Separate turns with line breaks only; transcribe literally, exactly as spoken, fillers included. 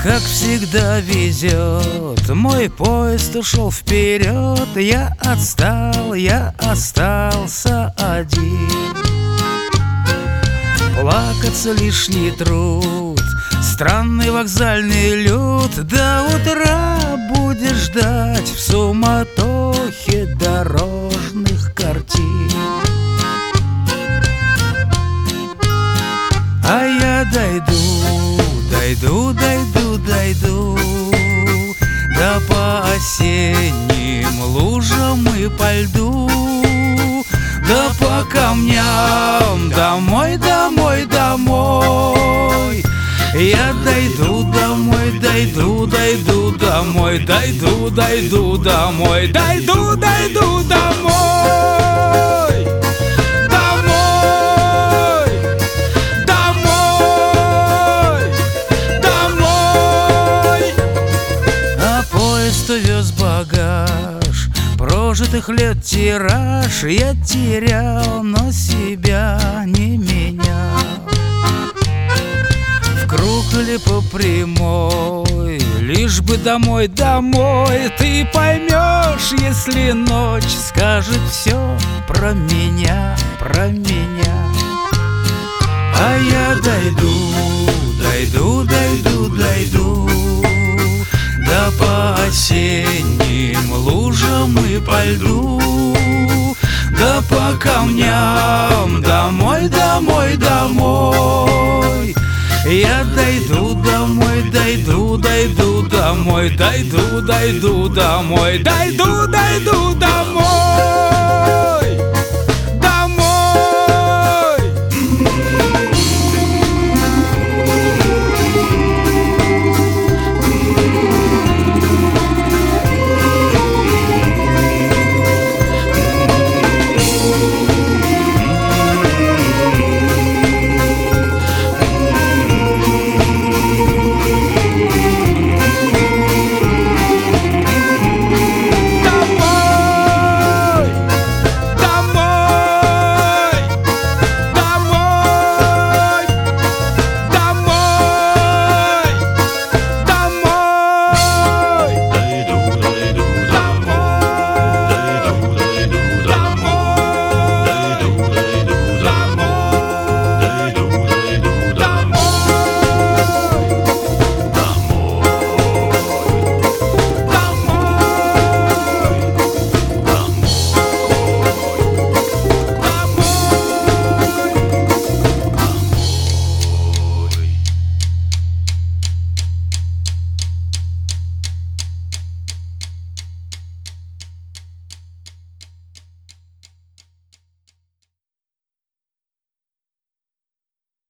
как всегда везет, мой поезд ушел вперед. Я отстал, я остался один. Плакаться лишний труд, странный вокзальный люд. До утра будешь ждать в суматохе дорожных картин. А я дойду, дойду, дойду, дойду да по осенним лужам и по льду, да по камням домой, домой, домой. Я дойду домой, дойду, дойду домой, дойду, дойду домой, дойду, дойду домой. Домой, домой, домой. А поезд увез багаж, прожитых лет тираж. Я терял, но себя не менял. В круг или по прямой, лишь бы домой, домой. Ты поймешь, если ночь скажет все про меня, про меня. А я дойду, дойду, дойду, дойду да по осенним лужам и по льду, да по камням домой, домой, домой. Я дойду домой, дойду, дойду домой, дойду, дойду домой, дойду, дойду домой.